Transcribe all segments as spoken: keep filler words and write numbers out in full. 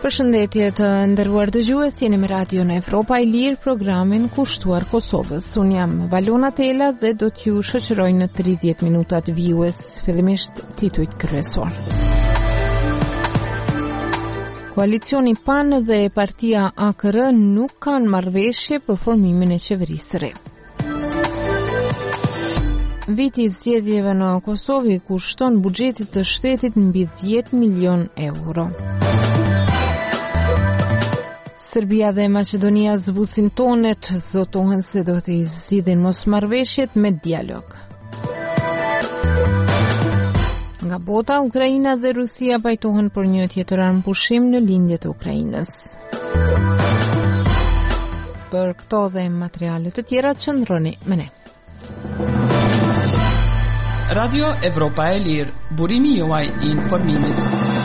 Përshëndetje të nderuar dëgjues, jeni me Radion Evropa e Lirë, programin kushtuar Kosovës. Unë jam Valona Tela dhe do t'ju shoqëroj në tridhjetë minutat vijues, fillimisht titujt kryesor. Koalicioni P A N dhe partia A K R nuk kanë marrëveshje për formimin e qeverisë së re. Viti i zgjedhjeve në Kosovë kushton buxhetit të shtetit mbi dhjetë milion euro. Serbia dhe Maqedonia zbusin tonet, zotohen se do të zgjidhin mosmarrëveshjet me dialog. Nga bota, Ukraina dhe Rusia pajtohen për një tjetër armëpushim në lindje të Ukrainës. Për këto dhe materiale të tjera qëndroni me ne. Radio Evropa e Lirë, burimi juaj i informimit.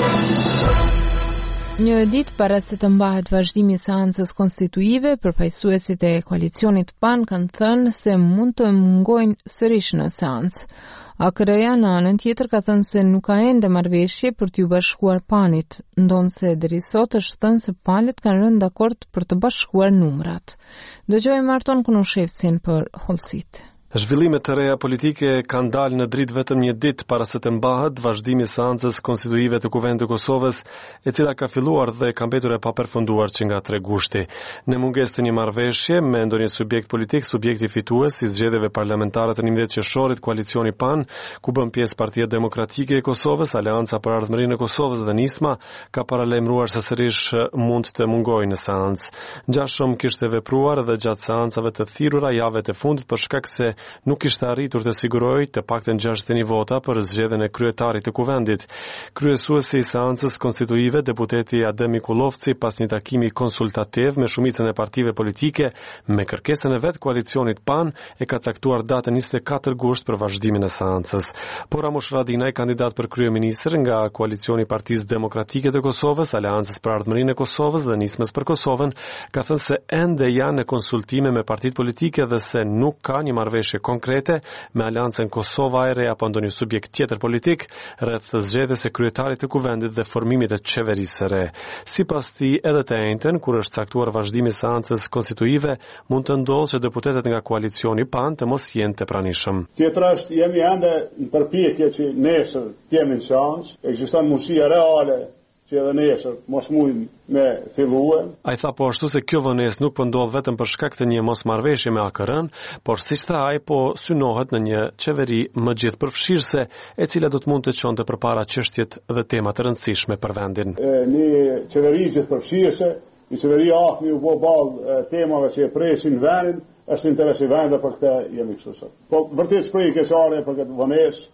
Një ditë para se të mbahet vazhdimi i seancës konstituive, përfaqësuesit e koalicionit P A N kanë thënë se mund të mungojnë sërish në seancë. A K R-ja në anën tjetër ka thënë se nuk ka ende marrëveshje për t'ju bashkuar P A N-it, ndonse deri sot është thënë se P A N-it kanë rënë dakord për të bashkuar numrat. Dëgjojmë Marton Kunushevsin për hollësitë. Zhvillimet të reja politike kanë dalë në dritë vetëm një ditë para se të mbahet vazhdimi i seancës konstituive të Kuvendit të Kosovës, e cila ka filluar dhe ka mbetur e papërfunduar që nga tre gushti. Në mungesë të një marrëveshje me ndonjë subjekt politik, subjekti fitues i zgjedhjeve parlamentare të njëmbëdhjetë qershorit, koalicioni P A N, ku bën pjesë Partia Demokratike e Kosovës, Aleanca për Ardhmërinë e Kosovës dhe Nisma, ka paralajmëruar se sërish mund të mungojë në seancë. Gjashëm kishte vepruar dhe gjatë seancave të thirrura javëve të fundit për shkak se nuk kishte arritur të sigurojë të paktën gjashtëdhjetë një vota për zgjedhjen e kryetarit të kuvendit. Kryesuesi i seancës konstituive, deputeti Adem Mikulovci, pas një takimi konsultativ me shumicën e partive politike, me kërkesën e vet koalicionit P A N, e ka caktuar datën njëzet e katër gusht për vazhdimin e seancës. Por Ramush Haradinaj, kandidat për kryeministër nga koalicioni i Partisë Demokratike të Kosovës, Aleancës për Ardhmërinë e Kosovës dhe Nismës për Kosovën, ka thënë se ende janë në konsultime me partitë politike dhe se nuk ka një marrëveshje konkrete me Aleancën Kosova e Re apo ndonjë subjekt tjetër politik rreth zgjedhjes së kryetarit të kuvendit dhe formimit të qeverisë së re. Sipas tij, edhe të njëjtën, kur është caktuar vazhdimi i seancës konstituive, mund të ndodhë që deputetët nga koalicioni P A N të mos jenë të pranishëm. Tjetër është jemi ende në përpjekje që nesër të jemi në seancë, ekziston mundësia reale që edhe nesër mos mujmë me filluar. Ai tha po ashtu se kjo vonesë nuk po ndodh vetëm për shkak të një mosmarrëveshje me A K R-n, por siç tha ai, po synohet në një qeveri më gjithëpërfshirëse, e cila do të mund të çonte përpara çështjet dhe tema të rëndësishme për vendin. Një qeveri gjithëpërfshirëse, një qeveri aftë u bë ballë temave që e presin vendin, është interes i vendit për këtë jemi kështu sot. Po vërtet shpreh keqardhje për këtë vonesë,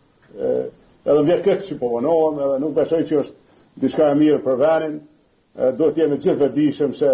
edhe vjen këtë që po vonohem, edhe nuk besoj që është diçka e mirë për vendin, do të jemi gjithë vetëdijshëm se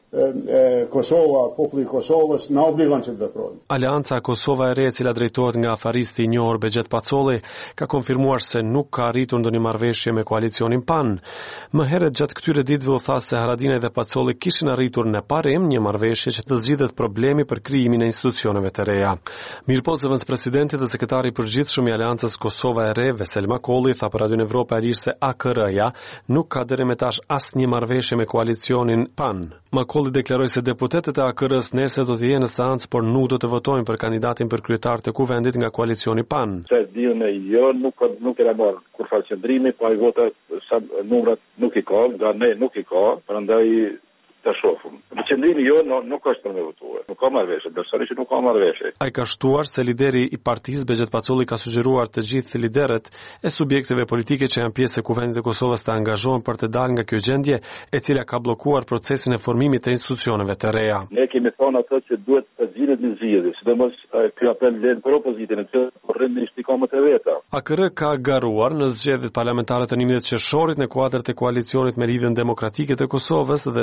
Kosova, populli i Kosovës na obligon që të veprojmë. Aleanca Kosova e Re, e cila drejtohet nga afaristi i njohur Bexhet Pacolli, ka konfirmuar se nuk ka arritur ndonjë marrëveshje me koalicionin P A N. Më herët gjatë këtyre ditëve u tha se Haradinaj dhe Pacolli kishin arritur në parim një marrëveshje që të zgjidhet problemi për krijimin e institucioneve të reja. Mirëpo zëvendës presidenti dhe sekretari i përgjithshëm i Aleancës Kosova e Re, Vesel Makolli, tha për Radion Evropa e Lirë se A K R-ja nuk ka deri më tash asnjë marrëveshje me koalicionin P A N. Makolli deklaroi se deputetët e A K R-s nesër do të jenë në seancë, por nuk do të votojnë për kandidatin për kryetar të kuvendit nga koalicioni P A N. Se diun e jo nuk nuk era marr kur fal qendrimi, po ai vota sa numrat nuk i ka, nga ne nuk i ka, prandaj të shohim. Në qendrimi jo no, nuk është për me votuar. Nuk ka marrëveshje, besoj që nuk ka marrëveshje. Ai ka shtuar se lideri i partisë Bexhet Pacolli ka sugjeruar të gjithë liderët e subjekteve politike që janë pjesë e Kuvendit të Kosovës të angazhohen për të dalë nga kjo gjendje, e cila ka bllokuar procesin e formimit të institucioneve të reja. Ne kemi thonë atë që duhet të zgjidhet në zgjedhje, sidomos ky apel lën për opozitën, që rrin në shpikomet e veta. A K R ka garuar në zgjedhjet parlamentare të njëmbëdhjetë qershorit në kuadër të koalicionit me Lidhjen Demokratike të Kosovës dhe subjektin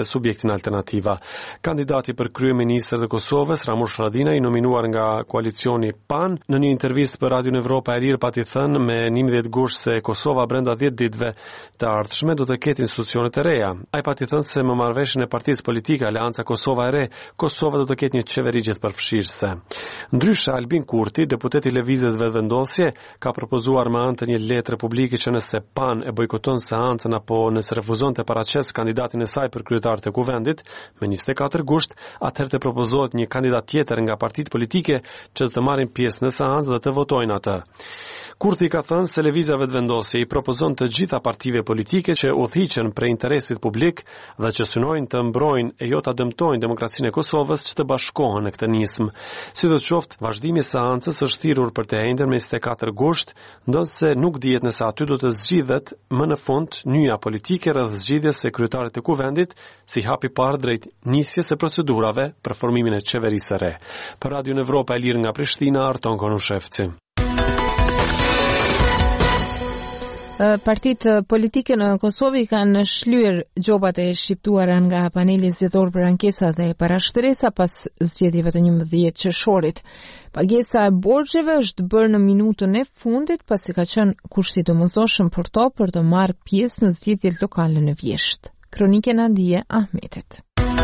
në Alternativa. Kandidati për kryeministër të Kosovës, Ramush Haradinaj, i nominuar nga koalicioni P A N, në një intervistë për Radio Evropa e Lirë pati thënë me njëmbëdhjetë gusht se Kosova brenda dhjetë ditëve të ardhshme do të ketë institucionet e reja. Ai pati thënë se me marrëveshjen e partisë politike Aleanca Kosova e Re, Kosova do të ketë një qeveri gjithëpërfshirëse. Ndryshe, Albin Kurti, deputeti i Lëvizjes Vetëvendosje, ka propozuar me anë të një letre publike që nëse P A N e bojkoton seancën apo nëse refuzon të paraqes kandidatin e saj për kryetar të kuvendit me njëzet e katër gusht, atëherë të propozohet një kandidat tjetër nga partitë politike që të marrin pjesë në seancë dhe të votojnë atë. Kurti ka thënë se Lëvizja Vetëvendosje i propozon të gjitha partive politike që udhëhiqen prej interesit publik dhe që synojnë të mbrojnë e jo ta dëmtojnë demokracinë e Kosovës që të bashkohen në këtë nismë. Sidoqoftë, vazhdimi i seancës është thirrur për të ejndër me njëzet e katër gusht, ndonse nuk dihet nëse aty do të zgjidhet më në fund nyja politike rreth zgjidhjes së kryetarit të kuvendit si hapi parë drejt nisjes së procedurave për formimin e qeverisë së re. Për Radio Evropa e Lirë nga Prishtina, Arton Konushevci. Partitë politike në Kosovë kanë shlyer gjobat e shqiptuara nga paneli zgjedhor për ankesa dhe parashtresa pas zgjedhjeve të njëmbëdhjetë qershorit. Pagesa e borxheve është bërë në minutën e fundit pasi ka qenë kushti i domosdoshëm për to për të marrë pjesë në zgjedhjet lokale në Vjesht. Kronike Nadije Ahmetit.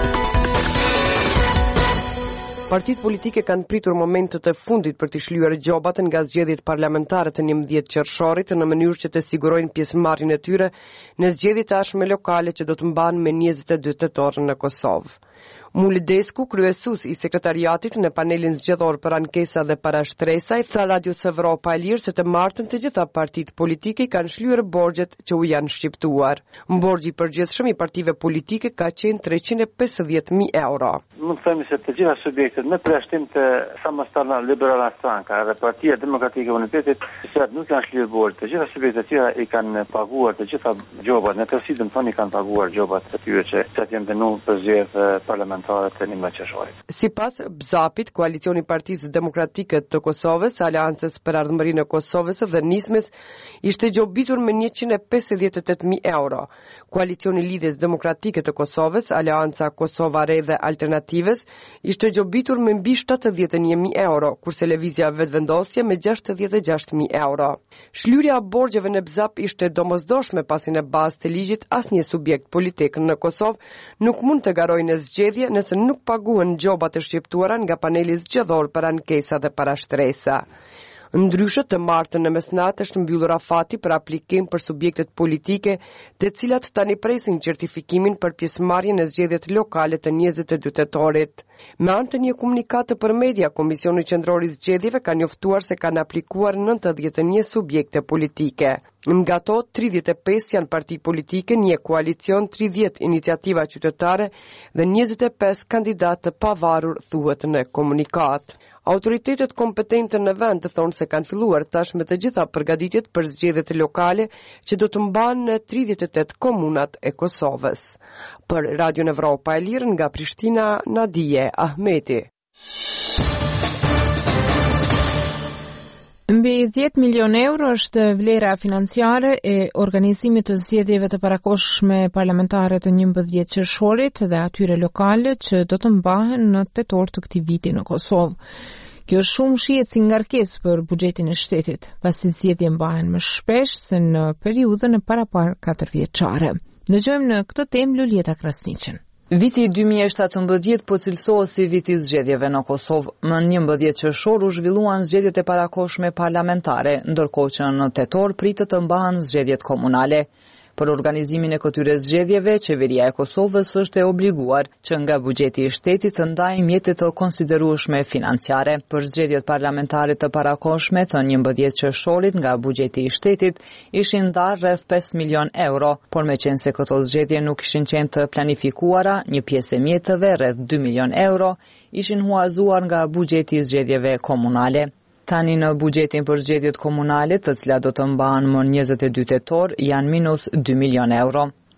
Partitë politike kanë pritur momentet e fundit për të shlyer gjobat nga zgjedhjet parlamentare të njëmbëdhjetë qershorit në mënyrë që të sigurojnë pjesëmarrjen e tyre në zgjedhjet e ardhshme lokale që do të mbahen me njëzet e dy tetor në Kosovë. Muli Desku, kryesues i sekretariatit në panelin zgjedhor për ankesa dhe parashtresa, i tha Radios Evropa e Lirë se të martën të gjitha partitë politike kanë shlyer borxhet që u janë shqiptuar. Borxhi i përgjithshëm i partive politike ka qenë treqind e pesëdhjetë mijë euro. Mund të themi se të gjitha subjektet me përjashtim të Samostalna Liberala Stranka dhe Partia Demokratike e Unitetit, që nuk kanë shlyer borxh, të gjitha subjektet e tjera i kanë paguar të gjitha gjobat, në tërësi do të thonë i kanë paguar gjobat të tyre që që janë dënuar për zgjedhje parlamentare. Si pas BZAP-it, koalicioni Partisë Demokratike të Kosovës, Aleancës për Ardhmërinë e Kosovës dhe Nismës, ishte gjobitur me njëqind e pesëdhjetë e tetë mijë euro. Koalicioni Lidhjes Demokratike të Kosovës, Aleanca Kosova Re dhe Alternativës, ishte gjobitur me mbi shtatëdhjetë e një mijë euro, kurse Lëvizja Vetëvendosje me gjashtëdhjetë e gjashtë mijë euro. Shlyerja e borxheve në BZAP ishte domosdoshme pasi në bazë të ligjit asnjë subjekt politik në Kosovë nuk mund të garojë në zgjedhje nëse nuk paguhen gjobat e shqiptuara nga paneli zgjedhor për ankesa dhe parashtresa. Ndryshe, të martën në mesnatë është mbyllur afati për aplikim për subjektet politike, të cilat tani presin certifikimin për pjesëmarrje në zgjedhjet lokale të njëzet e dy tetorit. Me anë të një komunikate për media, Komisioni Qendror i Zgjedhjeve ka njoftuar se kanë aplikuar nëntëdhjetë e një subjekte politike. Nga to, tridhjetë e pesë janë parti politike, një koalicion, tridhjetë iniciativa qytetare dhe njëzet e pesë kandidatë të pavarur, thuhet në komunikat. Autoritetet kompetente në vend të thonë se kanë filluar tash me të gjitha përgatitjet për zgjedhjet lokale që do të mbahen në tridhjetë e tetë komunat e Kosovës. Për Radio Evropa e Lirë nga Prishtina, Nadije Ahmeti. Mbi dhjetë milion euro është vlera financiare e organizimit të zgjedhjeve të parakohshme parlamentare të njëmbëdhjetë qershorit dhe atyre lokale që do të mbahen në tetor të këtij viti në Kosovë. Kjo shumë shihet si ngarkesë për buxhetin e shtetit, pasi zgjedhjet mbahen më shpesh se në periudhën e parapar katërvjeçare. Dëgjojmë në këtë temë Lulieta Krasniqen. Viti dy mijë e shtatëmbëdhjetë po cilësohet si viti i zgjedhjeve në Kosovë. Më njëmbëdhjetë qershor u zhvilluan zgjedhjet e parakohshme parlamentare, ndërkohë që në tetor pritet të mbahen zgjedhjet komunale. Për organizimin e këtyre zgjedhjeve, qeveria e Kosovës është e obliguar që nga buxheti i shtetit të ndajë mjete të konsiderueshme financiare. Për zgjedhjet parlamentare të parakohshme të njëmbëdhjetë qershorit nga buxheti i shtetit ishin ndarë rreth pesë milion euro, por meqense këto zgjedhje nuk ishin qenë të planifikuara, një pjesë e mjeteve, rreth dy milion euro, ishin huazuar nga buxheti i zgjedhjeve komunale. Tani në buxhetin për zgjedhjet komunale, të cilat do të mbahen më njëzet e dy tetor, janë minus dy milion euro.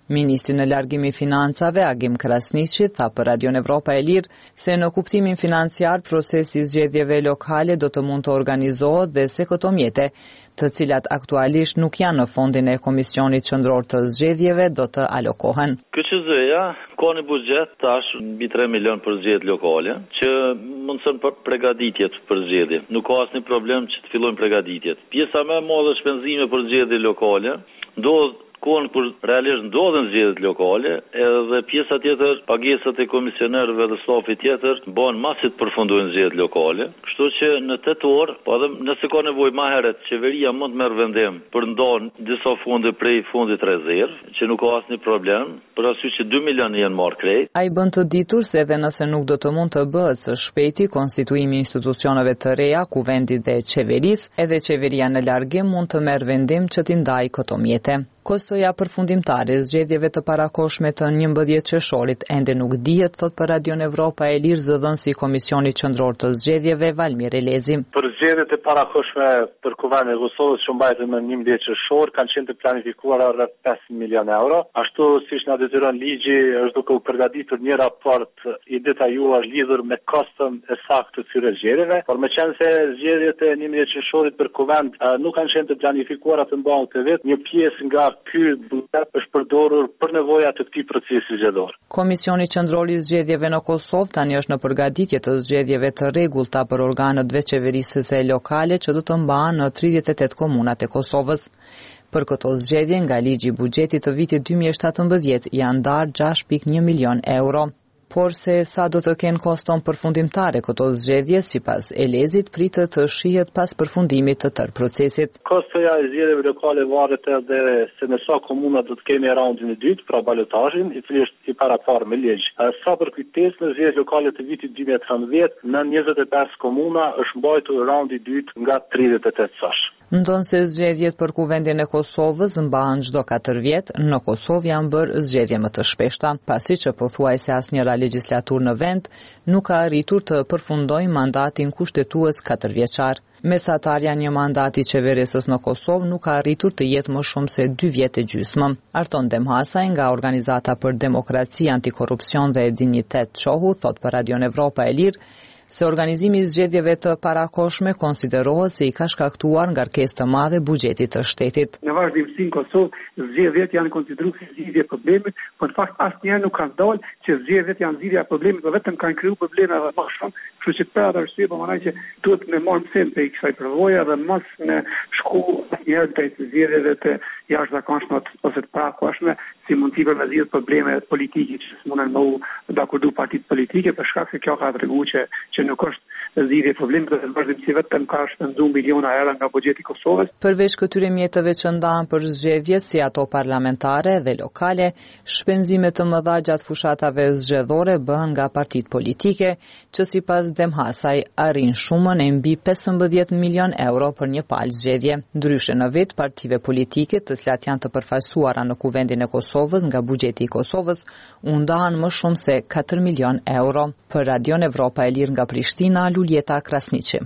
Ministri në largim i financave, Agim Krasniqi, tha për Radion Evropa e Lirë se në kuptimin financiar procesi i zgjedhjeve lokale do të mund të organizohet dhe se këto mjete, të cilat aktualisht nuk janë në fondin e Komisionit Qendror të Zgjedhjeve, do të alokohen. K Q Z-ja ka një buxhet tash mbi tre milion për zgjedhje lokale, që mundson për përgatitjet për zgjedhje. Nuk ka asnjë problem që të fillojnë përgatitjet. Pjesa më e madhe shpenzime për zgjedhje lokale ndodh kohën kur realisht ndodhen zgjedhjet lokale, edhe pjesa tjetër, pagesat e komisionerëve dhe stafit tjetër, bën masit përfundojnë zgjedhjet lokale. Kështu që në tetor, po edhe nëse ka nevojë më herët, qeveria mund të merr vendim për ndan disa fonde prej fondit rezerv, që nuk ka asnjë problem, për arsye që dy milionë janë marrë krejt. Ai bën të ditur se edhe nëse nuk do të mund të bëhet së shpejti konstituimi i institucioneve të reja, kuvendit dhe qeverisë, edhe qeveria në largim mund të merr vendim që t'i ndajë këto mjete. Kostoja përfundimtare e zgjedhjeve të parakoshme të njëmbëdhjetë qershorit ende nuk dihet, thot për Radion Evropa e Lirë zëdhënësi i Komisionit Qendror të Zgjedhjeve Valmir Elezi. Për zgjedhjet e parakoshme për Kuvendin e Kosovës që mbajtën në njëmbëdhjetë qershor kanë qenë të planifikuara rreth pesë milionë euro. Ashtu siç na detyron ligji, është duke u përgatitur një raport i detajuar lidhur me koston e saktë të këtyre zgjedhjeve, por meqense zgjedhjet e njëmbëdhjetë qershorit për Kuvend nuk kanë qenë të planifikuara të mbahen të vet, një pjesë nga ky buxhet është përdorur për nevojat të këtij procesi zgjedhor. Komisioni Qendror i Zgjedhjeve në Kosovë tani është në përgatitje të zgjedhjeve të rregullta për organet veçeverisëse lokale që do të mbahen në tridhjetë e tetë komunat e Kosovës. Për këto zgjedhje nga ligji i buxhetit të vitit dy mijë e shtatëmbëdhjetë janë ndarë gjashtë pikë një milion euro. Por se sa do të kenë koston përfundimtare këto zgjedhje, sipas Elezit, pritet të shihet pas përfundimit të tërë procesit. Kostoja e zgjedhjeve lokale varet edhe se në sa komuna do të kemi raundin e dytë, pra balotazhin, i cili është i paraparë me ligj. Sa për kujtesë në zgjedhjet lokale të vitit dy mijë e trembëdhjetë, në njëzet e pesë komuna është mbajtur raundi i dytë nga tridhjetë e tetë sash. Ndonse zgjedhjet për Kuvendin e Kosovës mbahen çdo katër vjet, në Kosovë janë bërë zgjedhje më të shpeshta, pasi që pothuajse asnjëra legjislaturë në vend nuk ka arritur të përfundojë mandatin kushtetues katërvjeçar. Mesatarja një mandati qeverisës në Kosovë nuk ka arritur të jetë më shumë se dy vjet e gjysmë. Arton Demhasaj nga Organizata për Demokraci, Antikorrupsion dhe Dinjitet Çohu thot për Radion Evropa e Lirë se organizimi i zgjedhjeve të parakoshme konsiderohet se i ka shkaktuar ngarkesë të madhe buxhetit të shtetit. Në vazhdimsi në Kosovë, zgjedhjet janë konsideruar si zgjidhje e problemit, por në fakt asnjëherë nuk kanë dalë që zgjedhjet janë zgjidhja e problemit, por vetëm kanë krijuar probleme edhe më shumë. Kështu që për atë arsye, po mendoj që duhet të marrim mësim prej kësaj përvoje dhe mos në shku njëherë drejt zgjedhjeve të jashtëzakonshme ose të parakoshme, si mund të përme zgjidhë probleme politike që s'mundën më u dakordu partitë politike, për shkak se kjo ka treguar që që nuk është zgjidhje problemit dhe vazhdimsi vetëm ka shpenzuar miliona euro nga buxheti i Kosovës. Përveç këtyre mjeteve që ndahen për zgjedhjet, si ato parlamentare dhe lokale, shpenzime të mëdha gjatë fushatave zgjedhore bëhen nga partitë politike, që sipas Demhasaj arrin shumën e mbi pesëmbëdhjetë milion euro për një palë zgjedhje. Ndryshe në vit, partive politike, të cilat janë të përfaqësuara në Kuvendin e Kosovës nga buxheti i Kosovës, u ndahen më shumë se katër milion euro. Për Radion Evropa e Lirë nga Prishtina, Luljeta Krasniqi.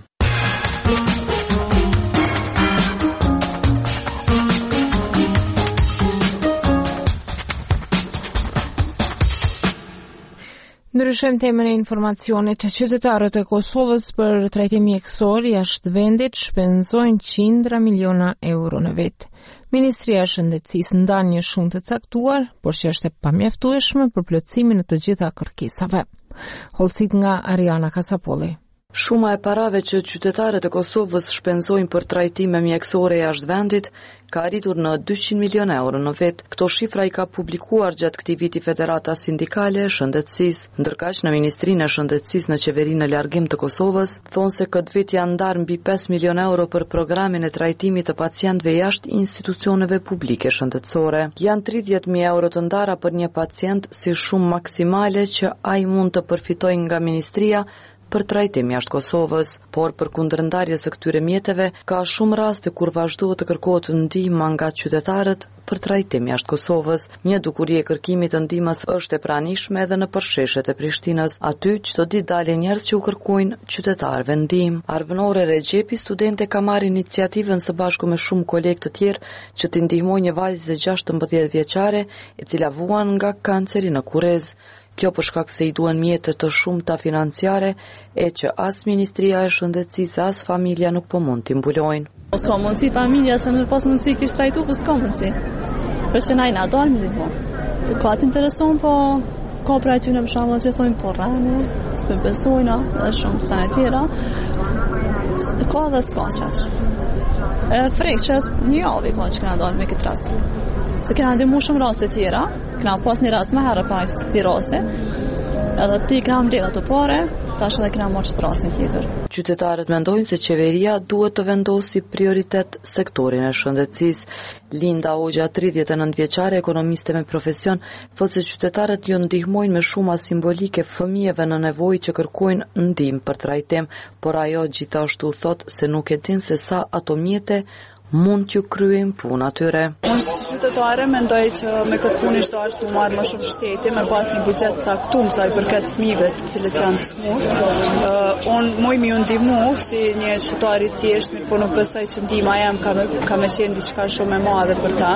Ndryshojmë temën e informacionit. Qytetarët e Kosovës për trajtim mjekësor jashtë vendit shpenzojnë qindra miliona euro në vit. Ministria e Shëndetësisë ndan një shumë të caktuar, por që është e pamjaftueshme për plotësimin e të gjitha kërkesave. Hollësit nga Ariana Kasapolli. Shuma e parave që qytetarët e Kosovës shpenzojnë për trajtime mjekësore jashtë vendit ka arritur në dyqind milion euro në vit. Këto shifra i ka publikuar gjatë këtij viti Federata Sindikale e Shëndetësisë. Ndërkaq në Ministrinë e Shëndetësisë në Qeverinë e Largim të Kosovës thonë se këtë vit janë ndarë mbi pesë milion euro për programin e trajtimit të pacientëve jashtë institucioneve publike shëndetësore. Janë tridhjetë mijë euro të ndara për një pacient si shumë maksimale që ai mund të përfitojë nga ministria për trajtim jashtë Kosovës, por për kundër ndarjes së këtyre mjeteve ka shumë raste kur vazhdohet të kërkohet ndihmë nga qytetarët për trajtim jashtë Kosovës. Një dukuri e kërkimit të ndihmës është e pranishme edhe në përsheshet e Prishtinës. Aty çdo ditë dalin njerëz që u kërkojnë qytetarëve ndihmë. Arvënore Rexhepi, studente, ka marrë iniciativën së bashku me shumë kolegë të tjerë që t'i ndihmojnë një vajzë gjashtëmbëdhjetë vjeçare e cila vuan nga kanceri në Kurrez. Kjo për shkak se i duan mjete të shumta financiare e që as Ministria e Shëndetësisë as familja nuk po mund t'i mbulojnë. Po s'ka mundësi familja se në pas mundësi kishtë trajtu, po s'ka mundësi. Për që najna dalë me po. Ka t'intereson, po ka pra ty në përshamë që thojnë po rrani, s'pe besojna, dhe shumë sa e tjera. Ka dhe s'ka qashë. E frek që një javi ka që këna dalë me këtë rast. Se këna ndimu shumë raste tjera, këna pas një rast me herë para këti raste, edhe ti këna mbledh ato pare, tash edhe këna marrë qëtë rastin tjetër. Qytetarët mendojnë se qeveria duhet të vendosi prioritet sektorin e shëndetësisë. Linda Hoxha, tridhjetë e nëntë vjeçare, ekonomiste me profesion, thotë se qytetarët ju ndihmojnë me shuma simbolike fëmijëve në nevojë që kërkojnë ndihmë për trajtim, por ajo gjithashtu thotë se nuk e din se sa ato mjete mund t'ju kryen punë atyre. Unë si qytetare mendoj që me këtë punë ishte ashtu marrë më shumë shteti, me pas një buxhet caktuar sa i përket fëmijëve të cilët janë të smurë. Uh, unë muj mi u ndihmu si një qytetar i thjeshtë, mirë po nuk besoj që ndihma jam ka me, ka me qenë diçka shumë e madhe për ta.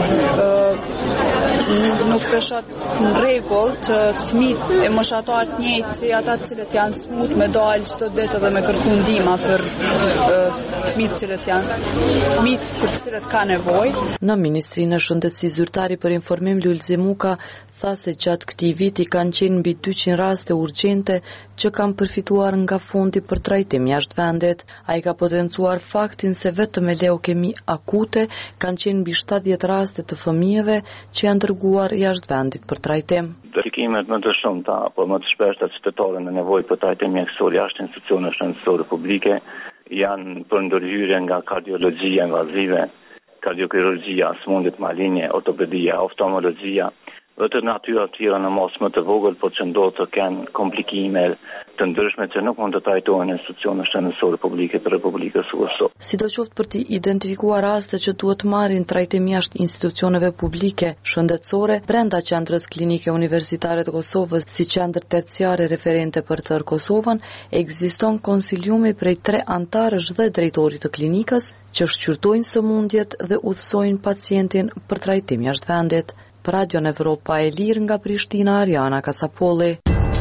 Uh, nuk peshat në rregull që fëmijët e moshatarë të njëjtë si ata të cilët janë smurë me dalë çdo ditë dhe me kërku ndihma për uh, fëmijët të cilët janë fëmijët për të cilët ka nevojë. Në Ministrinë e Shëndetësisë zyrtari për informim Lulzi Muka tha se gjatë këtij viti kanë qenë mbi dyqind raste urgjente që kanë përfituar nga fondi për trajtim jashtë vendit. Ai ka potencuar faktin se vetëm me leukemi akute kanë qenë mbi shtatëdhjetë raste të fëmijëve që janë dërguar jashtë vendit për trajtim. Dërgimet më të shumta apo më të shpeshta qytetarë në nevojë për trajtim mjekësor jashtë institucioneve shëndetësore publike janë për ndërhyrje nga kardiologjia invazive, kardiokirurgjia, smundjet malinje, ortopedia, oftalmologjia, dhe të natyra tjera në mos më të vogël, por që ndodhë të kenë komplikime të ndryshme që nuk mund të trajtohen në institucionet shëndetësore publike të Republikës së Kosovës. Sidoqoftë për të identifikuar raste që duhet marrin trajtim jashtë institucioneve publike shëndetësore, brenda qendrës klinike universitare të Kosovës si qendër terciare referente për tërë Kosovën, ekziston konsiliumi prej tre antarësh dhe drejtorit të klinikës që shqyrtojnë sëmundjet dhe udhësojnë pacientin për trajtim jashtë vendit. Për Radion Evropa e Lirë nga Prishtina, Ariana Kasapolli.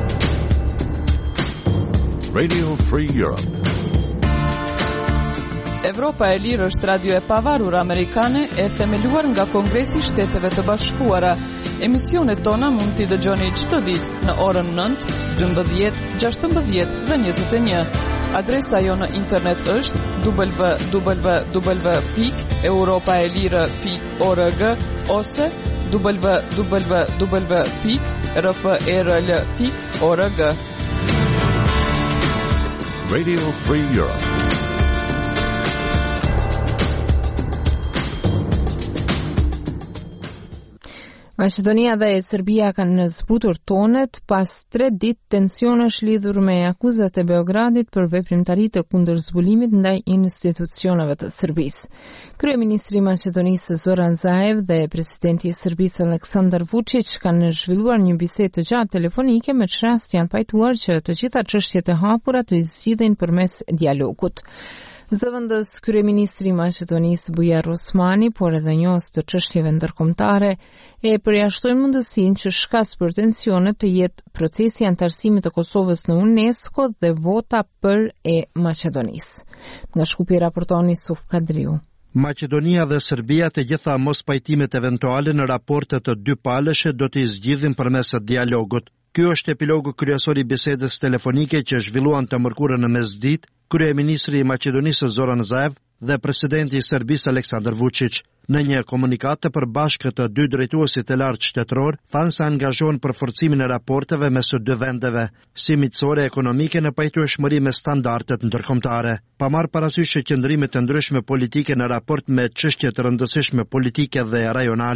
Radio Free Europe. Evropa e Lirë është radio e pavarur amerikane e themeluar nga Kongresi i Shteteve të Bashkuara. Emisionet tona mund t'i dëgjoni çdo ditë në orën nëntë, dymbëdhjetë, gjashtëmbëdhjetë dhe njëzet e një. Adresa jo në internet është w w w pikë europaelire pikë org ose w w w pikë r f e r l pikë org. Radio Free Europe. Maqedonia dhe Serbia kanë zbutur tonet pas tre ditë tensionesh lidhur me akuzat e Beogradit për veprimtari të kundërzbulimit ndaj institucioneve të Serbisë. Kryeministri i Maqedonisë Zoran Zaev dhe presidenti i Serbisë Aleksandar Vučić kanë zhvilluar një bisedë të gjatë telefonike me që rast janë pajtuar që të gjitha çështjet e hapura të zgjidhen përmes dialogut. Zëvendës kryeministri i Maqedonisë Bujar Osmani, por edhe njohës të çështjeve ndërkombëtare, e përjashtojnë mundësinë që shkas për tensione të jetë procesi i antarësimit të Kosovës në UNESCO dhe vota për e Maqedonisë. Nga Shkupi raporton Yusuf Kadriu. Maqedonia dhe Serbia të gjitha mos pajtimet eventuale në raportet të dy palëshe do të zgjidhin përmes dialogut. Ky është epilogu kryesor i bisedës telefonike që zhvilluan të mërkurën në mesditë kryeministri i Maqedonisë Zoran Zaev dhe presidenti i Serbisë Aleksandar Vučić. Në një komunikat të përbashkët të dy drejtuesit e lartë shtetëror, thanë se angazhohen për forcimin e raporteve mes së dy vendeve, si miqësore ekonomike në pajtueshmëri me standardet ndërkombëtare. Pa marrë parasysh që qëndrimet të ndryshme politike në raport me çështje të rëndësishme politike dhe rajonale,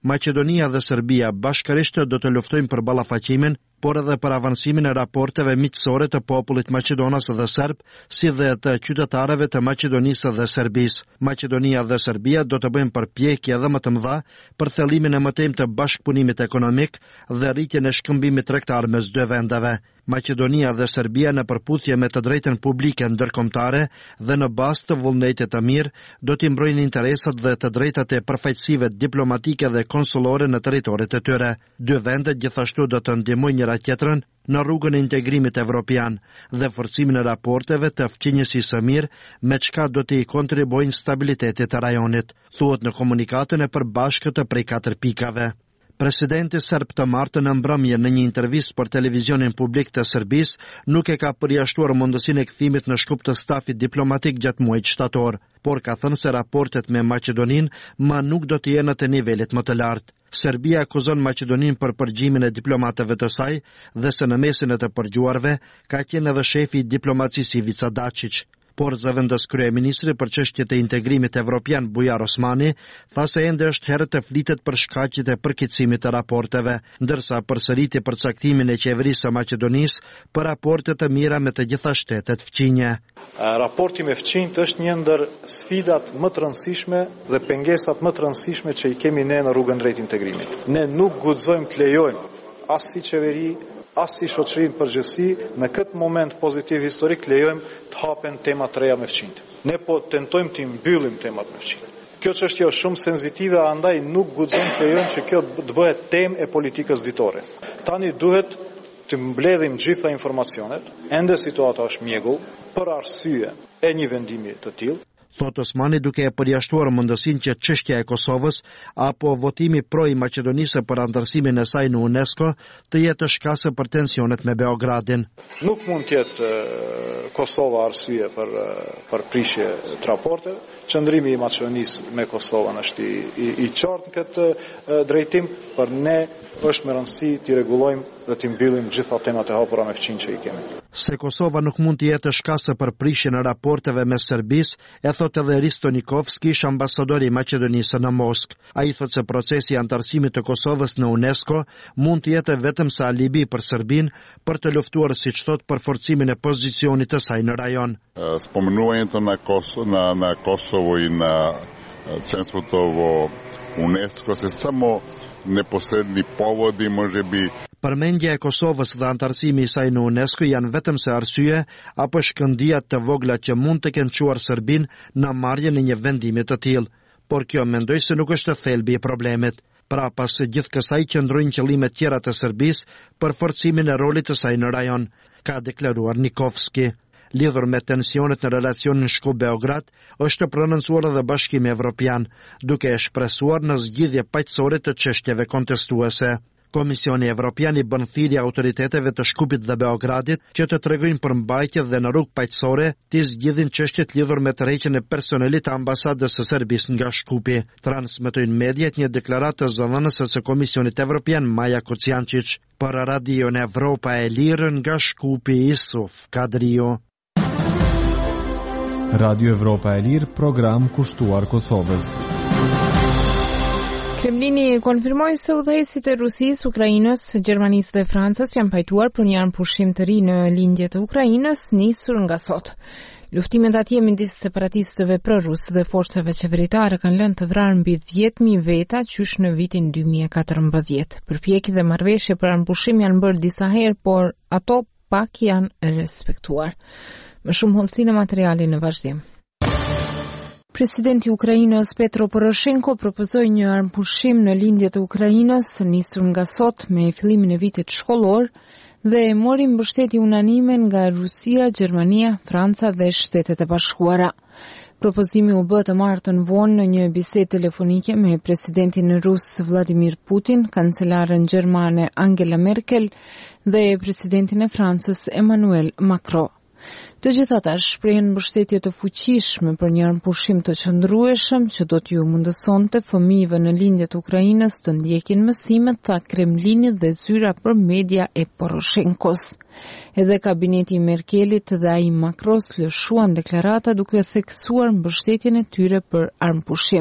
Maqedonia dhe Serbia bashkërisht do të luftojnë për ballafaqimin, por edhe për avansimin e raporteve miqësore të popullit maqedonas dhe serb, si dhe të qytetarëve të Maqedonisë dhe Serbisë. Maqedonia dhe Serbia do të bëjnë përpjekje edhe më të mëdha për thellimin e mëtejmë të bashkëpunimit ekonomik dhe rritjen e shkëmbimit tregtar mes dy vendeve. Maqedonia dhe Serbia në përputhje me të drejtën publike ndërkombëtare dhe në bazë të vullnetit të mirë do t'i mbrojnë interesat dhe të drejtat e përfaqësive diplomatike dhe konsullore në territoret e tyre. Dy vendet gjithashtu do të ndihmojnë njëra tjetrën në rrugën e integrimit evropian dhe forcimin e raporteve të fqinjësisë së mirë, me çka do t'i kontribuojnë stabilitetit të rajonit, thuhet në komunikatën e përbashkët të prej katër pikave. Presidenti serb të martën në mbrëmje në një intervistë për televizionin publik të Serbisë nuk e ka përjashtuar mundësinë e kthimit në shkup të stafit diplomatik gjatë muajit shtator, por ka thënë se raportet me Maqedoninë më nuk do të jenë të nivelit më të lartë. Serbia akuzon Maqedoninë për përgjimin e diplomatëve të saj dhe se në mesin e të përgjuarve ka qenë edhe shefi i diplomacisë Ivica Dačić. Por zëvendës kryeministri për çështjet e integrimit evropian Bujar Osmani tha se ende është herë të flitet për shkaqjet e përkeqësimit të raporteve, ndërsa përsëriti përcaktimin e qeverisë së Maqedonisë për raporte të mira me të gjitha shtetet fqinje. Raporti me fqinjt është një ndër sfidat më të rëndësishme dhe pengesat më të rëndësishme që i kemi ne në rrugën drejt integrimit. Ne nuk guxojmë të lejojmë as si qeveri as si shoqërinë përgjithësi, në këtë moment pozitiv historik lejojmë të hapen tema të reja me fqinjt. Ne po tentojmë të mbyllim temat me fqinjt. Kjo çështje është shumë senzitive, andaj nuk guxojmë të lejojmë që kjo të bëhet temë e politikës ditore. Tani duhet të mbledhim gjitha informacionet, ende situata është mjegull, për arsye e një vendimi të tillë. Thot Osmani duke e përjashtuar mundësinë që çështja e Kosovës apo votimi pro i Maqedonisë për antarësimin e saj në UNESCO të jetë shkase për tensionet me Beogradin. Nuk mund të jetë Kosova arsye për për prishje të raporteve. Qëndrimi i Maqedonisë me Kosovën është i, i, i qartë në këtë drejtim, për ne është me rëndësi të rregullojmë dhe të mbyllim gjitha temat e hapura me fqinj që i kemi. Se Kosova nuk mund të jetë shkase për prishjen e raporteve me Serbisë, e thot edhe Risto Nikovski, ish ambasadori i Maqedonisë në Moskë. Ai thot se procesi i antarësimit të Kosovës në UNESCO mund të jetë vetëm sa alibi për Serbinë për të luftuar, siç thot, për forcimin e pozicionit të saj në rajon. Spomenuvanjem na Kosovo, na, na Kosovo i na članstvo UNESCO se samo neposredni povodi može bi. Përmendja e Kosovës dhe antarësimi i saj në UNESCO janë vetëm se arsye apo shkëndija të vogla që mund të kenë çuar Serbinë në marrjen e një vendimi të tillë, por kjo mendoj se nuk është thelbi i problemit. Pra pas së gjithë kësaj qëndrojnë qëllimet tjera të Serbisë për forcimin e rolit të saj në rajon, ka deklaruar Nikovski. Lidhur me tensionet në relacionin Shkup-Beograd, është prononcuar edhe Bashkimi Evropian, duke e shpresuar në zgjidhje paqësore të çështjeve kontestuese. Komisioni Evropian i bën thirrje autoriteteve të Shkupit dhe Beogradit që të tregojnë për mbajtje dhe në rrugë paqësore të zgjidhin çështjet lidhur me tërheqjen e personelit të ambasadës së Serbisë nga Shkupi. Transmetojnë mediat një deklaratë të zëvendëse së Komisionit Evropian Maja Kociančić. Për Radion Evropa e Lirë nga Shkupi, Isuf Kadrio. Radio Evropa e Lirë, program kushtuar Kosovës. Kremlini konfirmoi se udhëheqësit e Rusisë, Ukrainës, Gjermanisë dhe Francës janë pajtuar për një pushim të ri në lindje të Ukrainës, nisur nga sot. Luftimet atje midis separatistëve prorus dhe forcave qeveritare kanë lënë të vrarë mbi dhjetë mijë veta qysh në vitin dy mijë e katërmbëdhjetë. Përpjekje dhe marrëveshje për pushim janë bërë disa herë, por ato pak janë respektuar. Më shumë hollësi në materialin në vazhdim. Presidenti i Ukrainës Petro Poroshenko propozoi një armpushim në lindje të Ukrainës nisur nga sot me fillimin e vitit shkollor dhe e mori mbështetje unanime nga Rusia, Gjermania, Franca dhe Shtetet e Bashkuara. Propozimi u bë të martën vonë në një bisedë telefonike me presidentin rus Vladimir Putin, kancelaren gjermane Angela Merkel dhe presidentin e Francës Emmanuel Macron. Të gjitha ata shprehin mbështetje të fuqishme për një armpushim të qëndrueshëm që do t'ju mundësonte fëmijëve në lindje të Ukrainës të ndjekin mësimet, tha Kremlini dhe zyra për media e Poroshenkos. Edhe kabineti i Merkelit dhe ai Macron lëshuan deklarata duke theksuar mbështetjen e tyre për armpushim.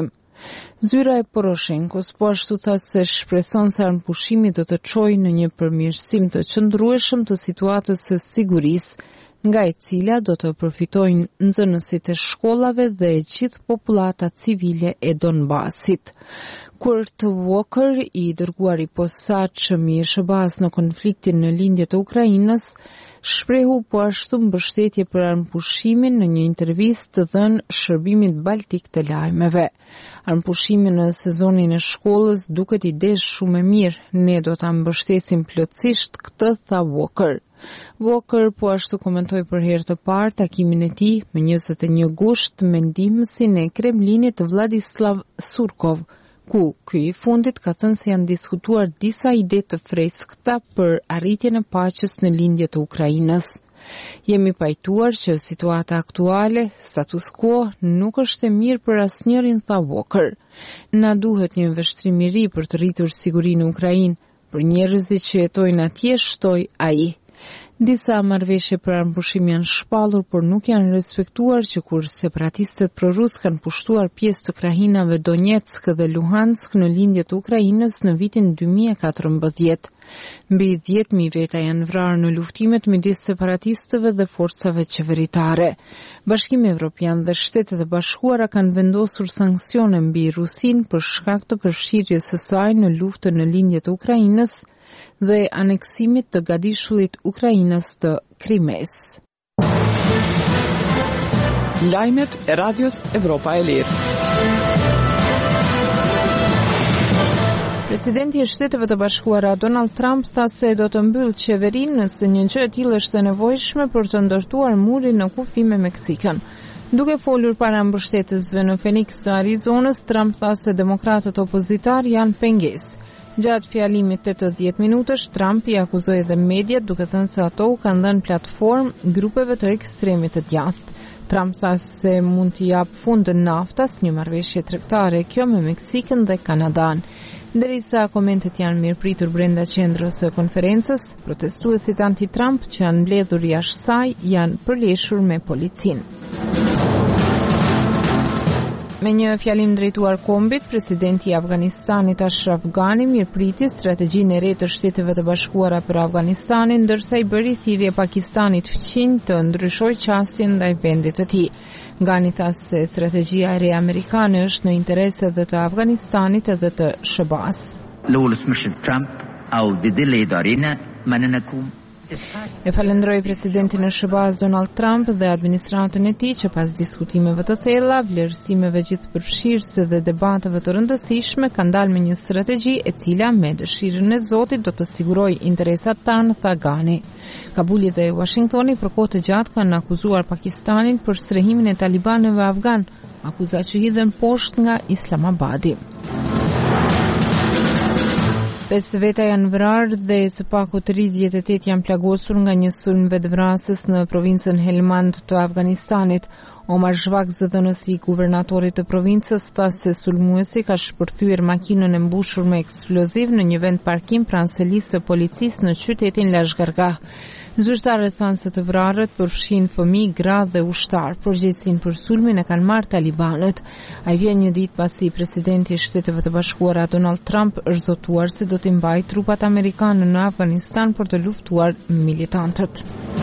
Zyra e Poroshenkos po ashtu tha se shpreson se armpushimi do të çojë në një përmirësim të qëndrueshëm të situatës së sigurisë, nga e cila do të përfitojnë nxënësit e shkollave dhe e gjithë popullata civile e Donbasit. Kurt Walker, i dërguar i posaçëm i SBA-s në konfliktin në lindje të Ukrainës, shprehu po ashtu mbështetje për armpushimin në një intervistë të dhënë Shërbimit Baltik të Lajmeve. Armpushimi në sezonin e shkollës duket ide shumë e mirë, ne do ta mbështesim plotësisht këtë, tha Walker. Walker po ashtu komentoi për herë të parë takimin e tij me njëzet e një gusht me ndihmësin e Kremlinit Vladislav Surkov, ku ky i fundit ka thënë se janë diskutuar disa ide të freskëta për arritjen e paqes në lindje të Ukrainës. Jemi pajtuar që situata aktuale, status quo, nuk është e mirë për asnjërin, tha Walker. Na duhet një vështrim i ri për të rritur sigurinë në Ukrainë, për njerëzit që jetojnë atje, shtoi ai. Disa marrëveshje për armpushim janë shpallur, por nuk janë respektuar, që kur separatistët prorus kanë pushtuar pjesë të krahinave Donetsk dhe Luhansk në lindje të Ukrainës në vitin dy mijë e katërmbëdhjetë. Mbi dhjetë mijë veta janë vrarë në luftimet midis separatistëve dhe forcave qeveritare. Bashkimi Evropian dhe Shtetet e Bashkuara kanë vendosur sanksione mbi Rusinë për shkak të përfshirjes së saj në luftën në lindje të Ukrainës dhe aneksimit të gadishullit Ukrainës të Krimes. Lajmet e Radios Evropa e Lirë. Presidenti i Shteteve të Bashkuara Donald Trump tha se do të mbyllë qeverinë nëse një gjë e tillë është e nevojshme për të ndërtuar murin në kufi me Meksikën. Duke folur para mbështetësve në Phoenix të Arizonës, Trump tha se demokratët opozitar janë pengesë. Gjatë fjalimit tetëdhjetë minutësh, Trump i akuzoi edhe mediat duke thënë se ato u kanë dhënë platformë grupeve të ekstremit të djathtë. Trump tha se mund t'i jap fund naftas, një marrëveshje tregtare kjo me Meksikën dhe Kanadan. Ndërsa komentet janë mirëpritur brenda qendrës së konferencës, protestuesit anti-Trump që janë mbledhur jashtë saj janë përleshur me policinë. Me një fjalim drejtuar kombit, presidenti i Afganistanit Ashraf Ghani mirëpriti strategjinë e re të Shteteve të Bashkuara për Afganistanin, ndërsa i bëri thirrje Pakistanit fqinj të ndryshojë qasjen ndaj vendit të tij. Ghani tha se strategjia e re amerikane është në interes edhe të Afganistanit edhe të S B A-s. E falenderoi presidentin e S B A-s Donald Trump dhe administratën e tij që pas diskutimeve të thella, vlerësimeve gjithëpërfshirëse dhe debateve të rëndësishme kanë dalë me një strategji e cila me dëshirën e Zotit do të sigurojë interesat tanë, tha Ghani. Kabuli dhe Washingtoni për kohë të gjatë kanë akuzuar Pakistanin për strehimin e talibanëve afgan, akuza që hidhen poshtë nga Islamabadi. Pesë veta janë vrarë dhe së paku tridhjetë e tetë janë plagosur nga një sulm vetvrasës në provincën Helmand të Afganistanit. Omar Shvak, zëdhënësi i guvernatorit të provincës, tha se sulmuesi ka shpërthyer makinën e mbushur me eksploziv në një vend parkim pranë selisë së policisë në qytetin Lashgargah. Zyrtarët thanë se të vrarët përfshin fëmijë, gra dhe ushtar. Përgjegjësinë për sulmin e kanë marrë talibanët. Ai vjen një ditë pasi presidenti i Shteteve të Bashkuara Donald Trump është zotuar se do të mbajë trupat amerikanë në Afganistan për të luftuar militantët.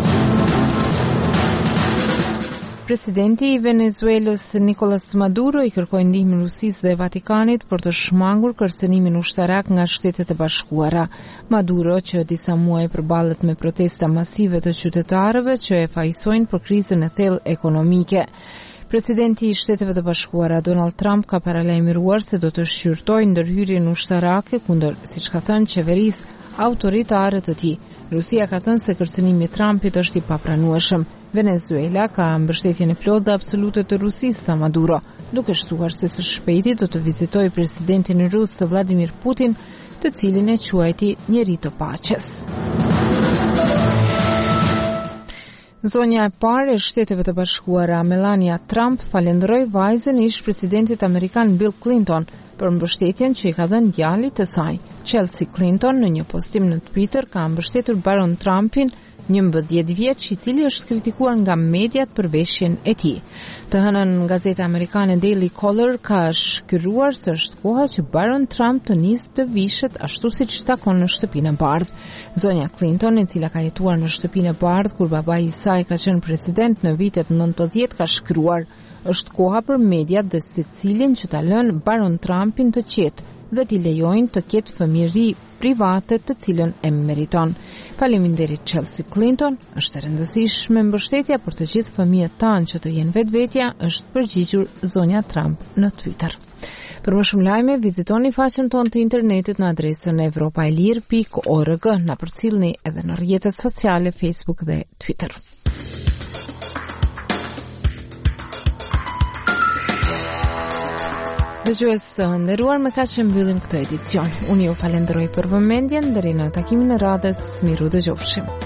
Presidenti i Venezuelës Nicolas Maduro i kërkoi ndihmën Rusisë dhe Vatikanit për të shmangur kërcënimin ushtarak nga Shtetet e Bashkuara. Maduro, që disa muaj përballet me protesta masive të qytetarëve që e fajsojnë për krizën e thellë ekonomike. Presidenti i Shteteve të Bashkuara Donald Trump ka paralajmëruar se do të shqyrtojë ndërhyrjen ushtarake kundër, siç ka thënë, qeverisë autoritare të tij. Rusia ka thënë se kërcënimi i Trumpit është i papranueshëm. Venezuela ka mbështetjen e plotë dhe absolute të Rusisë, tha Maduro, duke shtuar se së shpejti do të vizitojë presidentin rus Vladimir Putin, të cilin e quajti njeri të paqes. Zonja e parë e Shteteve të Bashkuara Melania Trump falenderoi vajzën e ish-presidentit amerikan Bill Clinton për mbështetjen që i ka dhënë djalit të saj. Chelsea Clinton në një postim në Twitter ka mbështetur Baron Trumpin, njëmbëdhjetë vjeç, i cili është kritikuar nga mediat për veshjen e tij. Të hënën gazeta amerikane Daily Caller ka shkruar se është koha që Baron Trump të nisë të vishet ashtu siç takon në shtëpinë e bardhë. Zonja Clinton, e cila ka jetuar në shtëpinë e bardhë kur babai i saj ka qenë president në vitet nëntëdhjetë, ka shkruar: "Është koha për mediat dhe secilin që ta lënë Baron Trumpin të qetë dhe t'i lejojnë të ketë fëmijëri private të cilën e meriton." Faleminderit Chelsea Clinton, është e rëndësishme mbështetja për të gjithë fëmijët tanë që të jenë vetvetja, është përgjigjur zonja Trump në Twitter. Për më shumë lajme, vizitoni faqen tonë të internetit në adresën evropaelir pikë org, na përcjellni edhe në rrjetet sociale Facebook dhe Twitter. Dëgjues të nderuar, me kaq që mbyllim këtë edicion. Unë ju falenderoj për vëmendjen, deri në takimin e radhës, miru dëgjofshim.